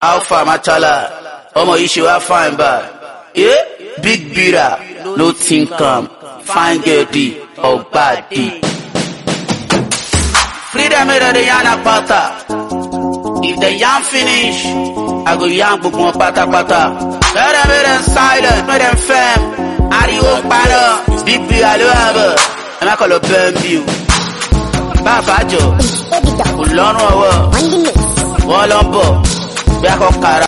Alpha Machala, Omo issue I find bad. Yeah, big beater, no think fine girl D or bad D. Freedom of the Yana Pata. If the yam finish, I go yam book more pata pata. Let them silent, let them firm. Ari won't para, big beater, I love and I call a burn view. Babajo, Ulano, Walombo, Back on Kara.